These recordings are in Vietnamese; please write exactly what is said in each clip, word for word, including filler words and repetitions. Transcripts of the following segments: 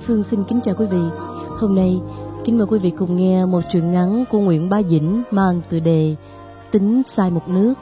Phương xin kính chào quý vị. Hôm nay, kính mời quý vị cùng nghe một truyện ngắn của Nguyễn Bá Dĩnh mang tựa đề Tính sai một nước.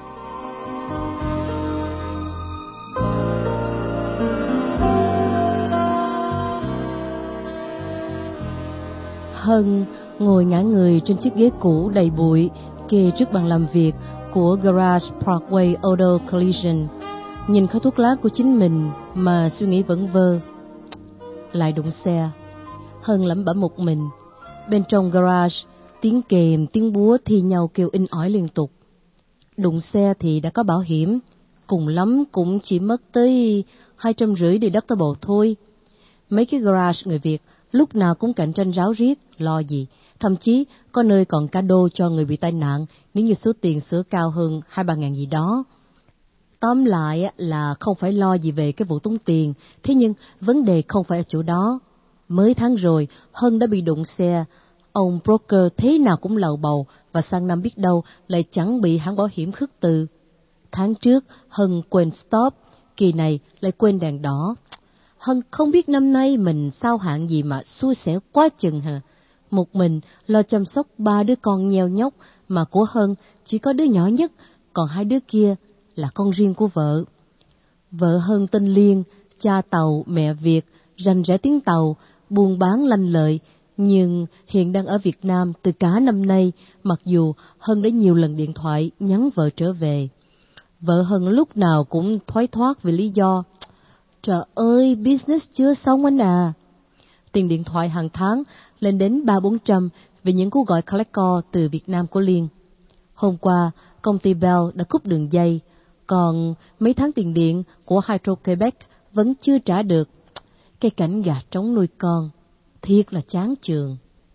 Hân ngồi ngả người trên chiếc ghế cũ đầy bụi kề trước bàn làm việc của Garage Parkway Auto Collision, nhìn khói thuốc lá của chính mình mà suy nghĩ vẩn vơ. Lại đụng xe. Hân lẩm bẩm một mình. Bên trong garage, tiếng kèn, tiếng búa thi nhau kêu inh ỏi liên tục. Đụng xe thì đã có bảo hiểm, cùng lắm cũng chỉ mất tới hai trăm rưỡi để đắp tơ thôi. Mấy cái garage người Việt lúc nào cũng cạnh tranh ráo riết, lo gì. Thậm chí có nơi còn cadeau cho người bị tai nạn nếu như số tiền sửa cao hơn hai ba ngàn gì đó. Tóm lại là không phải lo gì về cái vụ tốn tiền, thế nhưng vấn đề không phải ở chỗ đó. Mới tháng rồi, Hân đã bị đụng xe. Ông broker thế nào cũng lầu bầu, và sang năm biết đâu lại chẳng bị hãng bảo hiểm khước từ. Tháng trước, Hân quên stop, kỳ này lại quên đèn đỏ. Hân không biết năm nay mình sao hạng gì mà xui xẻo quá chừng hả. Một mình lo chăm sóc ba đứa con nheo nhóc, mà của Hân chỉ có đứa nhỏ nhất, còn hai đứa kia là con riêng của vợ. Vợ Hân tên Liên, cha Tàu, mẹ Việt, rành rẽ tiếng Tàu, buôn bán lanh lợi, nhưng hiện đang ở Việt Nam từ cả năm nay, mặc dù Hân đã nhiều lần điện thoại nhắn vợ trở về. Vợ Hân lúc nào cũng thoái thoát vì lý do, trời ơi, business chưa xong anh à. Tiền điện thoại hàng tháng lên đến ba bốn trăm vì những cuộc gọi collect call từ Việt Nam của Liên. Hôm qua, công ty Bell đã cúp đường dây, còn mấy tháng tiền điện của Hydro-Quebec vẫn chưa trả được. Cái cảnh gà trống nuôi con, thiệt là chán chường.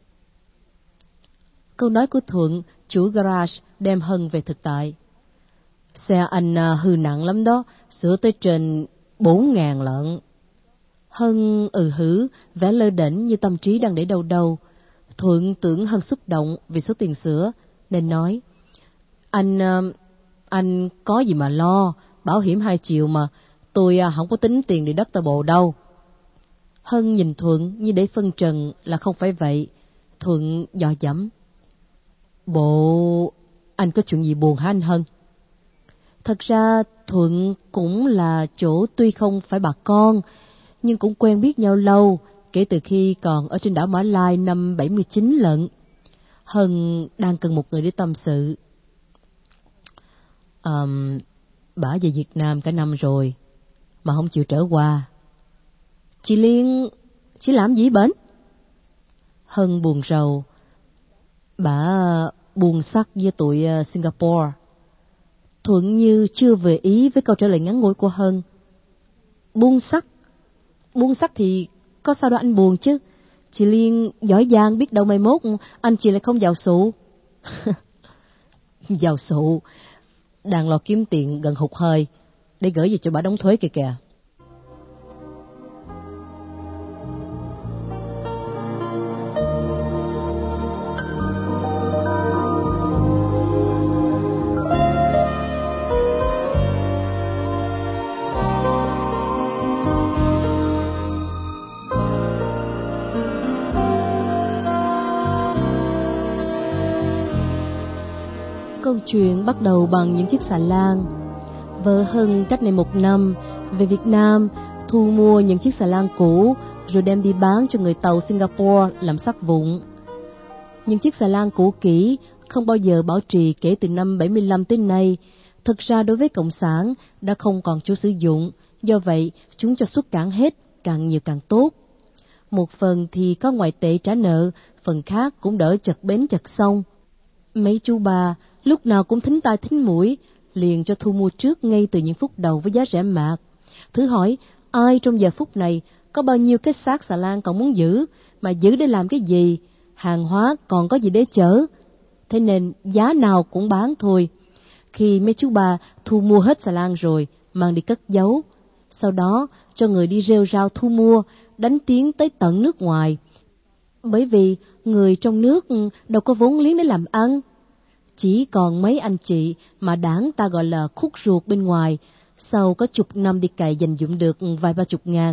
Câu nói của Thuận, chủ garage, đem Hân về thực tại. Xe anh hư nặng lắm đó, sửa tới trên bốn ngàn lận. Hân ừ hử, vẻ lơ đễnh như tâm trí đang để đâu đâu. Thuận tưởng Hân xúc động vì số tiền sửa, nên nói, Anh... anh có gì mà lo, bảo hiểm hai triệu mà, tôi không có tính tiền để đất tờ bộ đâu. Hân nhìn Thuận như để phân trần là không phải vậy. Thuận dò dẫm, bộ anh có chuyện gì buồn hả anh Hân? Thật ra Thuận cũng là chỗ tuy không phải bà con, nhưng cũng quen biết nhau lâu, kể từ khi còn ở trên đảo Mã Lai năm bảy mươi chín lận. Hân đang cần một người để tâm sự. Um, bả về Việt Nam cả năm rồi mà không chịu trở qua. Chị Liên, chị làm gì bển? Hân buồn rầu. Bả buồn sắc với tụi Singapore. Thuận như chưa về ý với câu trả lời ngắn ngủi của Hân. Buông sắc? Buông sắc thì có sao đâu anh buồn chứ. Chị Liên giỏi giang, biết đâu mai mốt anh chị lại không giàu sụ. Giàu sụ? Đang lo kiếm tiền gần hụt hơi để gửi về cho bà đóng thuế kìa kìa. Câu chuyện bắt đầu bằng những chiếc xà lan. Vợ Hân cách này một năm về Việt Nam thu mua những chiếc xà lan cũ rồi đem đi bán cho người Tàu Singapore làm sắt vụn. Những chiếc xà lan cũ kỹ không bao giờ bảo trì kể từ năm bảy mươi lăm tới nay. Thực ra đối với Cộng sản đã không còn chỗ sử dụng, do vậy chúng cho xuất cảng hết, càng nhiều càng tốt. Một phần thì có ngoại tệ trả nợ, phần khác cũng đỡ chật bến chật sông. Mấy chú bà lúc nào cũng thính tai thính mũi, liền cho thu mua trước ngay từ những phút đầu với giá rẻ mạt. Thử hỏi, ai trong giờ phút này có bao nhiêu cái xác xà lan còn muốn giữ, mà giữ để làm cái gì? Hàng hóa còn có gì để chở? Thế nên giá nào cũng bán thôi. Khi mấy chú bà thu mua hết xà lan rồi, mang đi cất giấu. Sau đó cho người đi rêu rao thu mua, đánh tiếng tới tận nước ngoài. Bởi vì người trong nước đâu có vốn liếng để làm ăn. Chỉ còn mấy anh chị mà đảng ta gọi là khúc ruột bên ngoài, sau có chục năm đi cày dành dụm được vài ba chục ngàn,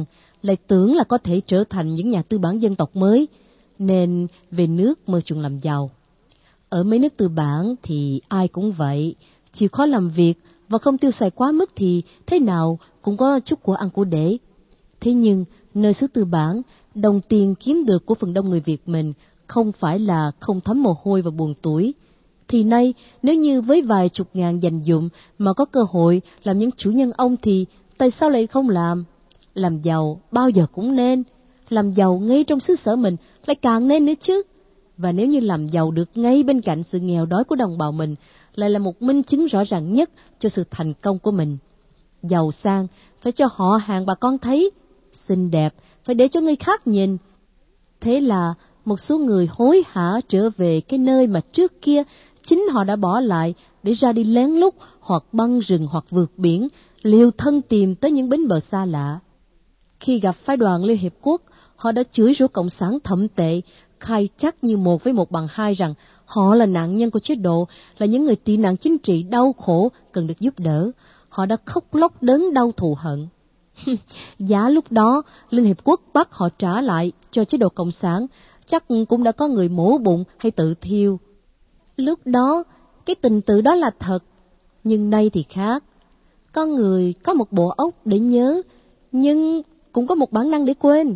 lại tưởng là có thể trở thành những nhà tư bản dân tộc mới, nên về nước mơ chuộng làm giàu. Ở mấy nước tư bản thì ai cũng vậy, chịu khó làm việc và không tiêu xài quá mức thì thế nào cũng có chút của ăn của để. Thế nhưng, nơi xứ tư bản, đồng tiền kiếm được của phần đông người Việt mình không phải là không thấm mồ hôi và buồn tủi. Thì nay, nếu như với vài chục ngàn dành dụm mà có cơ hội làm những chủ nhân ông thì tại sao lại không làm? Làm giàu bao giờ cũng nên, làm giàu ngay trong xứ sở mình lại càng nên nữa chứ. Và nếu như làm giàu được ngay bên cạnh sự nghèo đói của đồng bào mình, lại là một minh chứng rõ ràng nhất cho sự thành công của mình. Giàu sang phải cho họ hàng bà con thấy, xinh đẹp phải để cho người khác nhìn. Thế là một số người hối hả trở về cái nơi mà trước kia chính họ đã bỏ lại để ra đi lén lút hoặc băng rừng hoặc vượt biển, liều thân tìm tới những bến bờ xa lạ. Khi gặp phái đoàn Liên Hiệp Quốc, họ đã chửi rủa cộng sản thậm tệ, khai chắc như một với một bằng hai rằng họ là nạn nhân của chế độ, là những người tị nạn chính trị đau khổ cần được giúp đỡ. Họ đã khóc lóc đớn đau thù hận. Giá lúc đó Liên Hiệp Quốc bắt họ trả lại cho chế độ cộng sản, chắc cũng đã có người mổ bụng hay tự thiêu. Lúc đó cái tình tự đó là thật, nhưng nay thì khác. Con người có một bộ óc để nhớ, nhưng cũng có một bản năng để quên.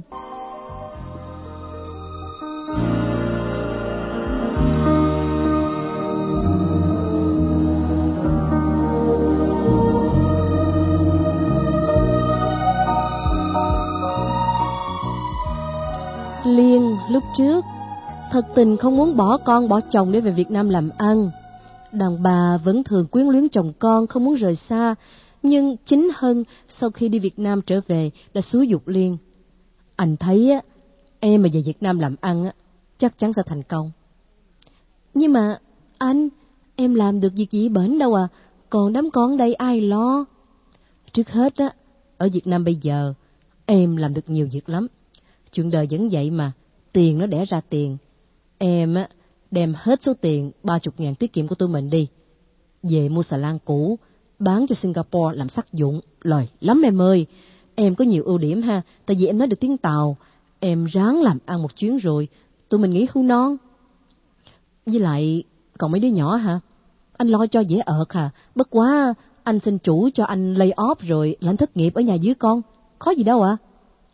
Liên lúc trước thật tình không muốn bỏ con bỏ chồng để về Việt Nam làm ăn. Đàn bà vẫn thường quyến luyến chồng con, không muốn rời xa. Nhưng chính Hân sau khi đi Việt Nam trở về đã xúi giục Liên: anh thấy á, em mà về Việt Nam làm ăn á, chắc chắn sẽ thành công. Nhưng mà anh, em làm được việc gì bển đâu à, còn đám con đây ai lo? Trước hết á, ở Việt Nam bây giờ em làm được nhiều việc lắm. Chuyện đời vẫn vậy mà, tiền nó đẻ ra tiền. Em á, đem hết số tiền ba chục ngàn tiết kiệm của tụi mình đi, về mua xà lan cũ, bán cho Singapore làm sắc dụng, lời lắm em ơi. Em có nhiều ưu điểm ha, tại vì em nói được tiếng Tàu. Em ráng làm ăn một chuyến rồi, tụi mình nghỉ hưu non. Với lại, còn mấy đứa nhỏ hả? Anh lo cho dễ ợt hả? Bất quá, anh xin chủ cho anh lay off rồi là anh thất nghiệp ở nhà dưới con. Khó gì đâu ạ? À?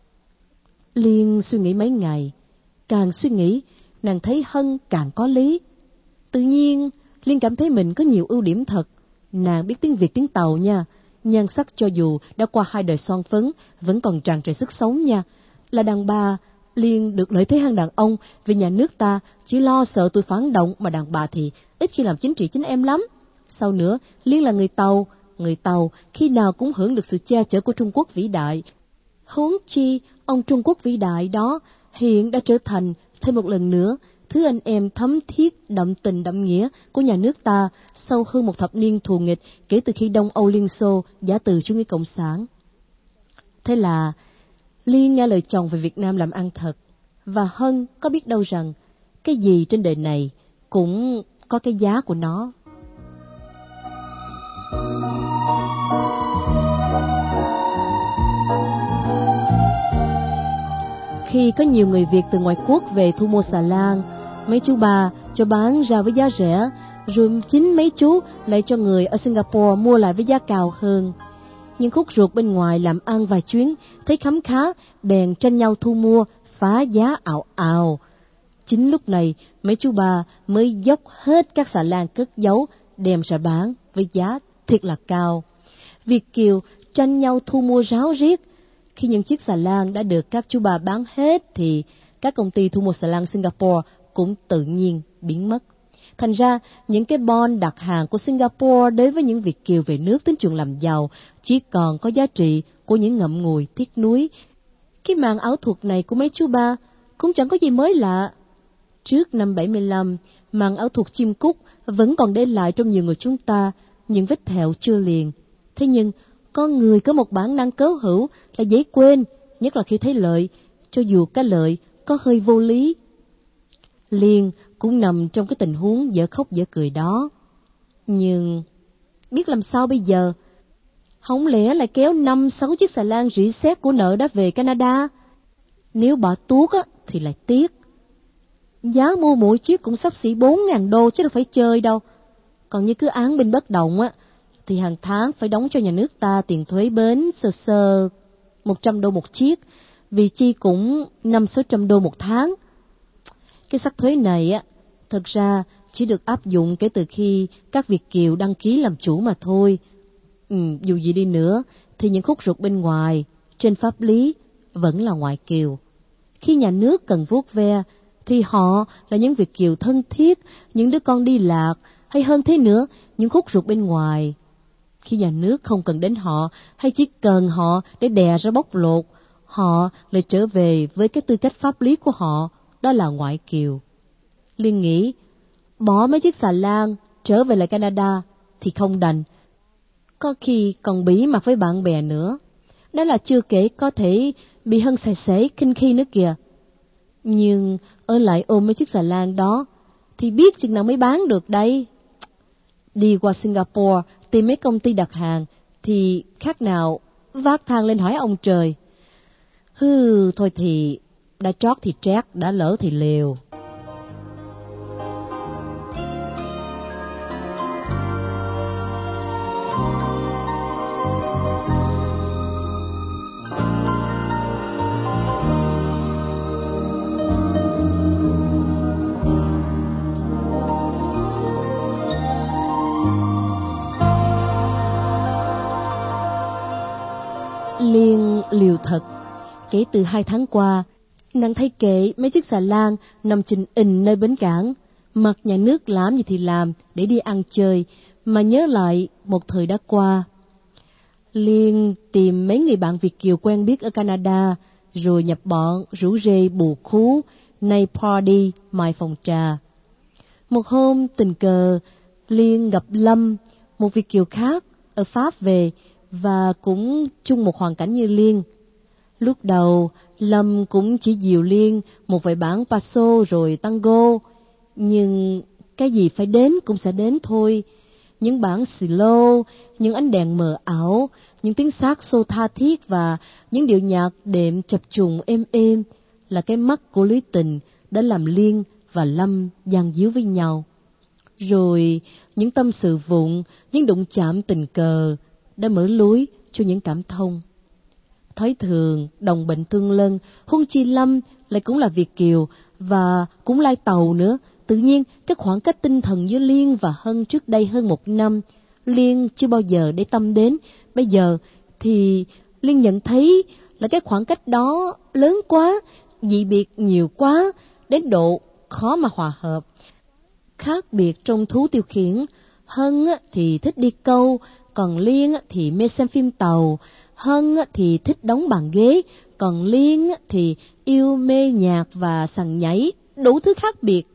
Liên suy nghĩ mấy ngày, càng suy nghĩ, nàng thấy Hân càng có lý. Tự nhiên, Liên cảm thấy mình có nhiều ưu điểm thật. Nàng biết tiếng Việt tiếng Tàu nha, nhan sắc cho dù đã qua hai đời son phấn, vẫn còn tràn trề sức sống nha. Là đàn bà, Liên được lợi thế hơn đàn ông, vì nhà nước ta chỉ lo sợ tụi phản động, mà đàn bà thì ít khi làm chính trị chính em lắm. Sau nữa, Liên là người Tàu, người Tàu khi nào cũng hưởng được sự che chở của Trung Quốc vĩ đại. Huống chi, ông Trung Quốc vĩ đại đó hiện đã trở thành thêm một lần nữa thứ anh em thấm thiết, đậm tình đậm nghĩa của nhà nước ta sau hơn một thập niên thù nghịch kể từ khi Đông Âu Liên Xô giã từ chủ nghĩa cộng sản. Thế là Liên nghe lời chồng về Việt Nam làm ăn thật, và Hân có biết đâu rằng cái gì trên đời này cũng có cái giá của nó. Khi có nhiều người Việt từ ngoài quốc về thu mua xà lan, mấy chú bà cho bán ra với giá rẻ, rồi chính mấy chú lại cho người ở Singapore mua lại với giá cao hơn. Nhưng khúc ruột bên ngoài làm ăn vài chuyến, thấy khấm khá, bèn tranh nhau thu mua, phá giá ào ào. Chính lúc này, mấy chú bà mới dốc hết các xà lan cất giấu, đem ra bán với giá thiệt là cao. Việt kiều tranh nhau thu mua ráo riết. Khi những chiếc xà lan đã được các chú bà bán hết thì các công ty thu mua xà lan Singapore cũng tự nhiên biến mất. Thành ra, những cái bon đặt hàng của Singapore đối với những Việt kiều về nước tính chuyện làm giàu chỉ còn có giá trị của những ngậm ngùi tiếc nuối. Cái màn ảo thuật này của mấy chú ba cũng chẳng có gì mới lạ. Trước năm bảy mươi lăm, màn ảo thuật chim cút vẫn còn để lại trong nhiều người chúng ta những vết thẹo chưa liền. Thế nhưng, con người có một bản năng cớ hữu là dễ quên, nhất là khi thấy lợi, cho dù cái lợi có hơi vô lý. Liên cũng nằm trong cái tình huống dở khóc dở cười đó. Nhưng biết làm sao bây giờ? Không lẽ lại kéo năm sáu chiếc xà lan rỉ sét của nợ đã về Canada? Nếu bỏ tuốt á, thì lại tiếc. Giá mua mỗi chiếc cũng xấp xỉ bốn ngàn đô chứ đâu phải chơi đâu. Còn như cứ án binh bất động á, thì hàng tháng phải đóng cho nhà nước ta tiền thuế bến sơ sơ một trăm đô một chiếc, vì chi cũng năm sáu trăm đô một tháng. Cái sắc thuế này á, thực ra chỉ được áp dụng kể từ khi các Việt kiều đăng ký làm chủ mà thôi. Ừ, dù gì đi nữa, thì những khúc ruột bên ngoài, trên pháp lý, vẫn là ngoại kiều. Khi nhà nước cần vuốt ve, thì họ là những Việt kiều thân thiết, những đứa con đi lạc, hay hơn thế nữa, những khúc ruột bên ngoài. Khi nhà nước không cần đến họ, hay chỉ cần họ để đè ra bóc lột, họ lại trở về với cái tư cách pháp lý của họ, đó là ngoại kiều. Liên nghĩ, bỏ mấy chiếc xà lan, trở về lại Canada, thì không đành. Có khi còn bí mặt với bạn bè nữa. Đó là chưa kể có thể bị hân xài xế khinh khi nữa kìa. Nhưng ở lại ôm mấy chiếc xà lan đó, thì biết chừng nào mới bán được đây. Đi qua Singapore tìm mấy công ty đặt hàng, thì khác nào vác thang lên hỏi ông trời. Hừ, thôi thì đã trót thì trét, đã lỡ thì liều. Liên liều thật. Kể từ hai tháng qua, nàng thấy kệ mấy chiếc xà lan nằm chình ình nơi bến cảng, mặc nhà nước làm gì thì làm để đi ăn chơi, mà nhớ lại một thời đã qua. Liên tìm mấy người bạn Việt kiều quen biết ở Canada, rồi nhập bọn rủ rê bù khú, nay party mai phòng trà. Một hôm tình cờ, Liên gặp Lâm, một Việt kiều khác ở Pháp về, và cũng chung một hoàn cảnh như Liên. Lúc đầu, Lâm cũng chỉ dìu Liên một vài bản paso rồi tango, nhưng cái gì phải đến cũng sẽ đến thôi. Những bản slow, những ánh đèn mờ ảo, những tiếng saxo tha thiết và những điệu nhạc đệm chập trùng êm êm là cái mắt của lưới tình đã làm Liên và Lâm dang díu với nhau. Rồi những tâm sự vụn, những đụng chạm tình cờ đã mở lối cho những cảm thông. Thói thường, đồng bệnh tương lân, huống chi Lâm lại cũng là Việt kiều và cũng lai tàu nữa. Tự nhiên, cái khoảng cách tinh thần giữa Liên và Hân trước đây hơn một năm, Liên chưa bao giờ để tâm đến. Bây giờ thì Liên nhận thấy là cái khoảng cách đó lớn quá, dị biệt nhiều quá, đến độ khó mà hòa hợp. Khác biệt trong thú tiêu khiển, Hân thì thích đi câu, còn Liên thì mê xem phim tàu. Hân thì thích đóng bàn ghế, còn Liên thì yêu mê nhạc và sằng nhảy, đủ thứ khác biệt.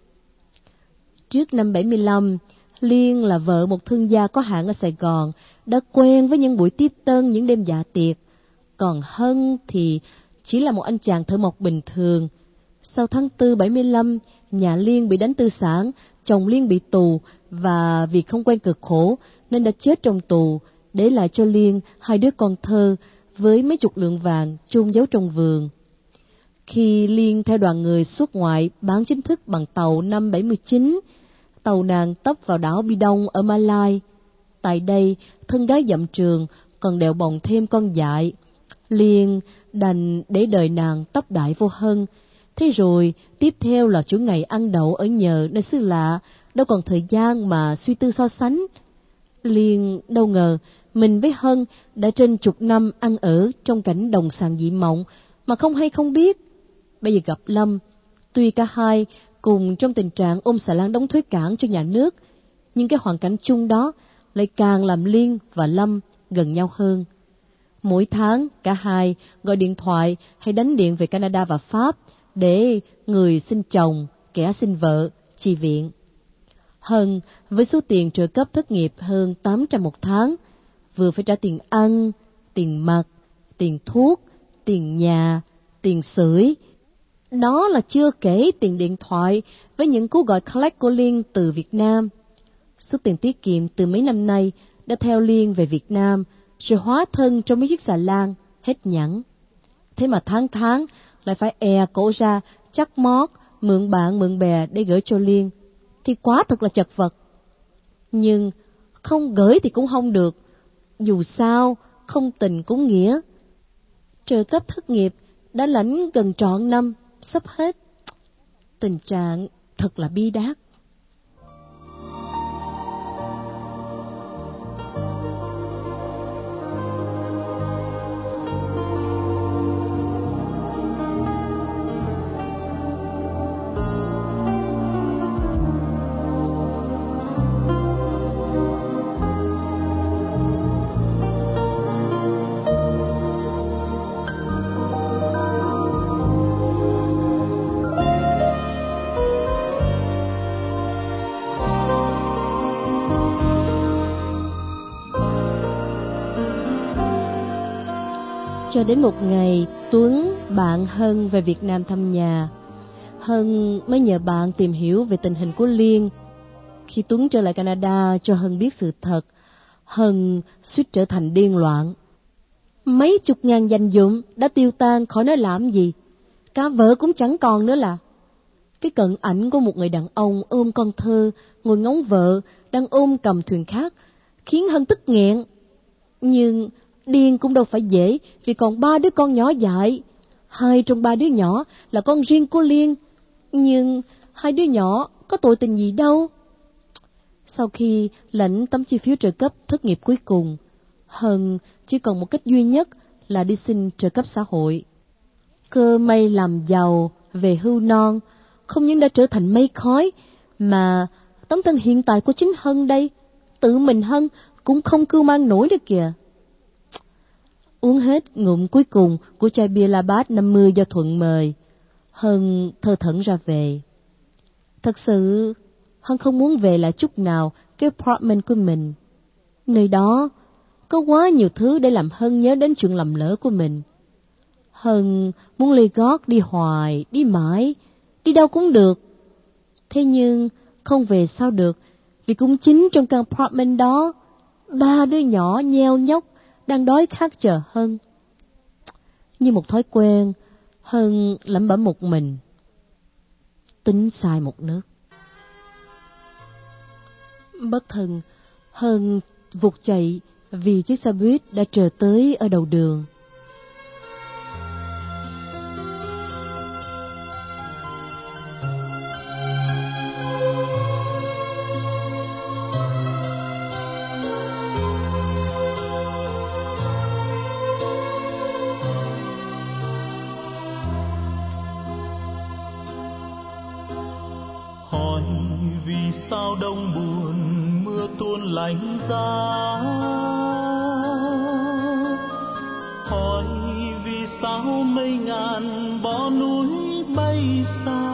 Trước năm bảy mươi lăm, Liên là vợ một thương gia có hãng ở Sài Gòn, đã quen với những buổi tiếp tân, những đêm dạ tiệc. Còn Hân thì chỉ là một anh chàng thợ mộc bình thường. Sau tháng tư bảy mươi lăm, nhà Liên bị đánh tư sản, chồng Liên bị tù, và vì không quen cực khổ nên đã chết trong tù, để lại cho Liên hai đứa con thơ với mấy chục lượng vàng chôn giấu trong vườn. Khi Liên theo đoàn người xuất ngoại bán chính thức bằng tàu năm bảy mươi chín, tàu nàng tấp vào đảo Bi Đông ở Malai. Tại đây, thân gái dặm trường còn đèo bồng thêm con dại. Liên đành để đời nàng tấp đại vô Hân. Thế rồi, tiếp theo là chuỗi ngày ăn đậu ở nhờ nơi xứ lạ, đâu còn thời gian mà suy tư so sánh. Liên đâu ngờ mình với Hân đã trên chục năm ăn ở trong cảnh đồng sàng dị mộng mà không hay không biết. Bây giờ gặp Lâm, tuy cả hai cùng trong tình trạng ôm xà lan đóng thuế cảng cho nhà nước, nhưng cái hoàn cảnh chung đó lại càng làm Liên và Lâm gần nhau hơn. Mỗi tháng cả hai gọi điện thoại hay đánh điện về Canada và Pháp để người xin chồng, kẻ xin vợ, chi viện. Hân với số tiền trợ cấp thất nghiệp hơn tám trăm một tháng, vừa phải trả tiền ăn, tiền mặc, tiền thuốc, tiền nhà, tiền sưởi. Đó là chưa kể tiền điện thoại với những cú gọi collect của Liên từ Việt Nam. Số tiền tiết kiệm từ mấy năm nay đã theo Liên về Việt Nam rồi hóa thân trong mấy chiếc xà lan, hết nhẵn. Thế mà tháng tháng lại phải è cổ ra, chắc mót, mượn bạn mượn bè để gửi cho Liên, thì quá thật là chật vật. Nhưng không gửi thì cũng không được, dù sao không tình cũng nghĩa. Trợ cấp thất nghiệp đã lãnh gần trọn năm, sắp hết. Tình trạng thật là bi đát. Cho đến một ngày, Tuấn, bạn Hân về Việt Nam thăm nhà. Hân mới nhờ bạn tìm hiểu về tình hình của Liên. Khi Tuấn trở lại Canada cho Hân biết sự thật, Hân suýt trở thành điên loạn. Mấy chục ngàn dành dụm đã tiêu tan khỏi nói làm gì. Cả vợ cũng chẳng còn nữa là. Cái cận ảnh của một người đàn ông ôm con thơ, ngồi ngóng vợ, đang ôm cầm thuyền khác, khiến Hân tức nghẹn. Nhưng điên cũng đâu phải dễ, vì còn ba đứa con nhỏ dại. Hai trong ba đứa nhỏ là con riêng của Liên, nhưng hai đứa nhỏ có tội tình gì đâu. Sau khi lãnh tấm chi phiếu trợ cấp thất nghiệp cuối cùng, Hân chỉ còn một cách duy nhất là đi xin trợ cấp xã hội. Cơ may làm giàu, về hưu non, không những đã trở thành mây khói, mà tấm thân hiện tại của chính Hân đây, tự mình Hân cũng không cưu mang nổi được kìa. Uống hết ngụm cuối cùng của chai bia Labatt năm mươi do Thuận mời, Hân thơ thẩn ra về. Thật sự, Hân không muốn về lại chút nào cái apartment của mình. Nơi đó có quá nhiều thứ để làm Hân nhớ đến chuyện lầm lỡ của mình. Hân muốn lê gót đi hoài, đi mãi, đi đâu cũng được. Thế nhưng không về sao được, vì cũng chính trong căn apartment đó, ba đứa nhỏ nheo nhóc đang đói khát chờ Hân. Như một thói quen, Hân lẩm bẩm một mình. Tính sai một nước. Bất thần, Hân vụt chạy vì chiếc xe buýt đã chờ tới ở đầu đường. Sao đông buồn mưa tuôn lạnh giá, hỏi vì sao mây ngàn bỏ núi bay xa,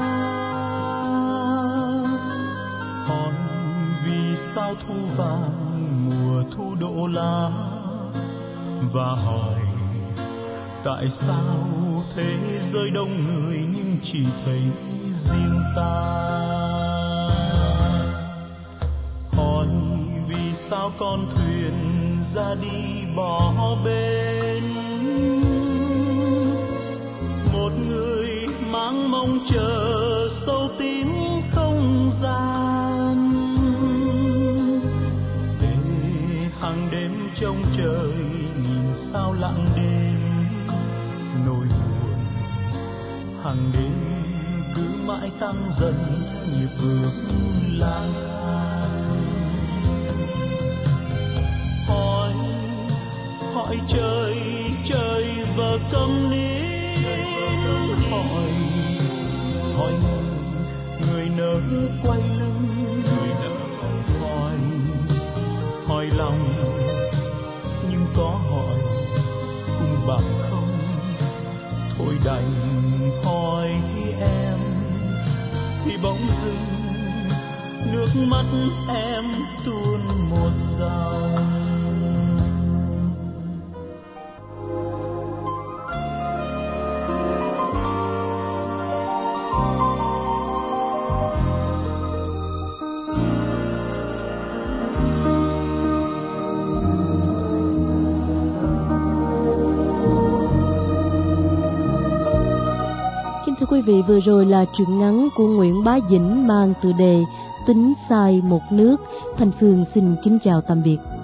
hỏi vì sao thu vàng mùa thu đổ lá, và hỏi tại sao thế giới đông người nhưng chỉ thấy riêng ta. Hỏi vì sao con thuyền ra đi bỏ bên một người mang mong chờ sâu tím không gian, để hàng đêm trông trời nhìn sao lặng đêm nỗi buồn, hàng đêm cứ mãi tăng dần nhịp bước lang thang. Hỏi hỏi trời trời vờ câm nín, hỏi hỏi người nỡ quay lưng, người nỡ hỏi hỏi lòng nhưng có hỏi cũng bằng không, thôi đành hỏi em thì bỗng dưng nước mắt em tuôn một dòng. quý vị, vừa rồi là truyện ngắn của Nguyễn Bá Dĩnh mang tựa đề Tính Sai Một Nước. Thanh Phương xin kính chào tạm biệt.